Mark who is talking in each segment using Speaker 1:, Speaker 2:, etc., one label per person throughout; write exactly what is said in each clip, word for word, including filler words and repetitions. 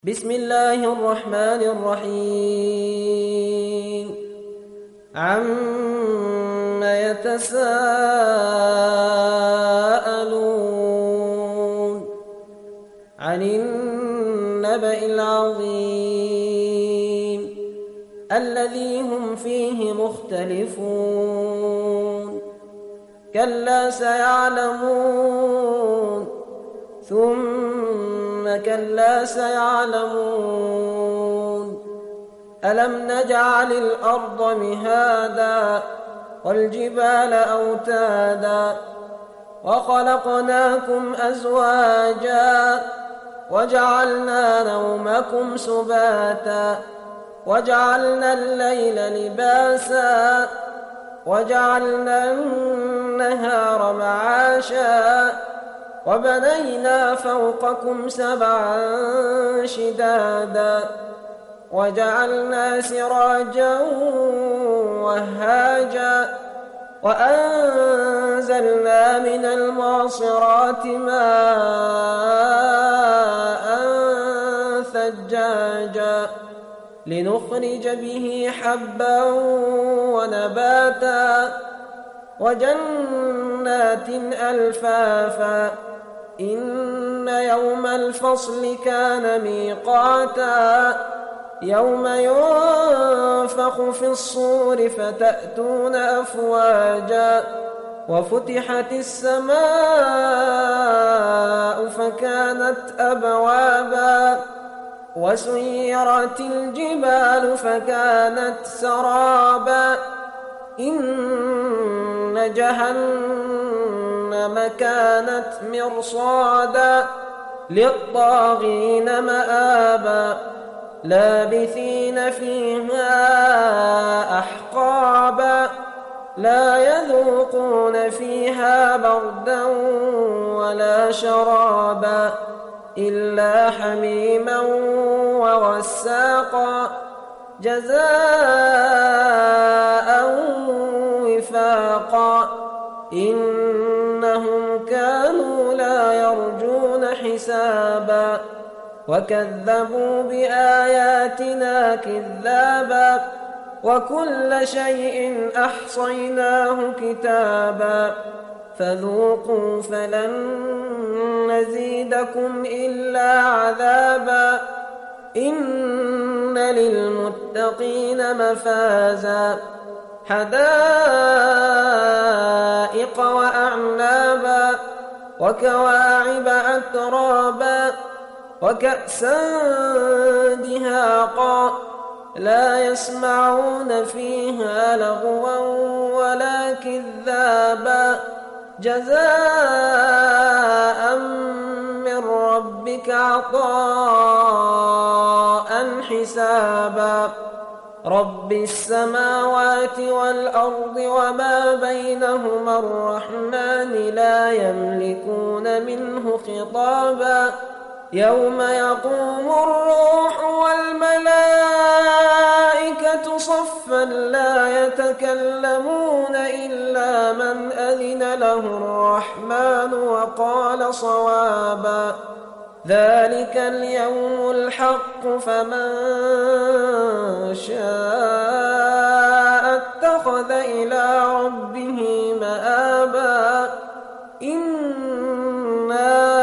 Speaker 1: بسم الله الرحمن الرحيم عم يتساءلون عن النبأ العظيم الذي هم فيه مختلفون كلا سيعلمون ثم كلا سيعلمون ألم نجعل الأرض مهادا والجبال أوتادا وخلقناكم أزواجا وجعلنا نومكم سباتا وجعلنا الليل لباسا وجعلنا النهار معاشا وبنينا فوقكم سبعا شدادا وجعلنا سراجا وهاجا وأنزلنا من المعصرات ماء ثجاجا لنخرج به حبا ونباتا وجنات ألفافا إن يوم الفصل كان ميقاتا يوم ينفخ في الصور فتأتون أفواجا وفتحت السماء فكانت أبوابا وسيرت الجبال فكانت سرابا إن جهنم كانت مرصادا للطاغين مآبا لابثين فيها أحقابا لا يذوقون فيها بردا ولا شرابا إلا حميما وغساقا جزاء وفاقا إنهم كانوا لا يرجون حسابا وكذبوا بآياتنا كذابا وكل شيء أحصيناه كتابا فذوقوا فلن نزيدكم إلا عذابا إن للمتقين مفازا حدائق وأعنابا وكواعب أترابا وكأسا دهاقا لا يسمعون فيها لغوا ولا كذابا جزاء من ربك عطاء حسابا رب السماوات والأرض وما بينهما الرحمن لا يملكون منه خطابا يوم يقوم الروح والملائكة صفا لا يتكلمون إلا من أذن له الرحمن وقال صوابا ذلك اليوم الحق فمن شاء اتخذ إلى ربه مآبا إنا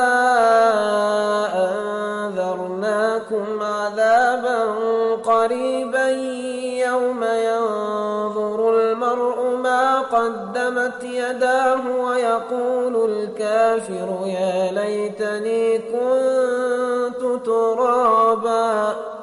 Speaker 1: أنذرناكم عذابا قريبا يوم ينظر المرء ما قدمت يداه ويقول الكافر يا ليتني كنت ترابا.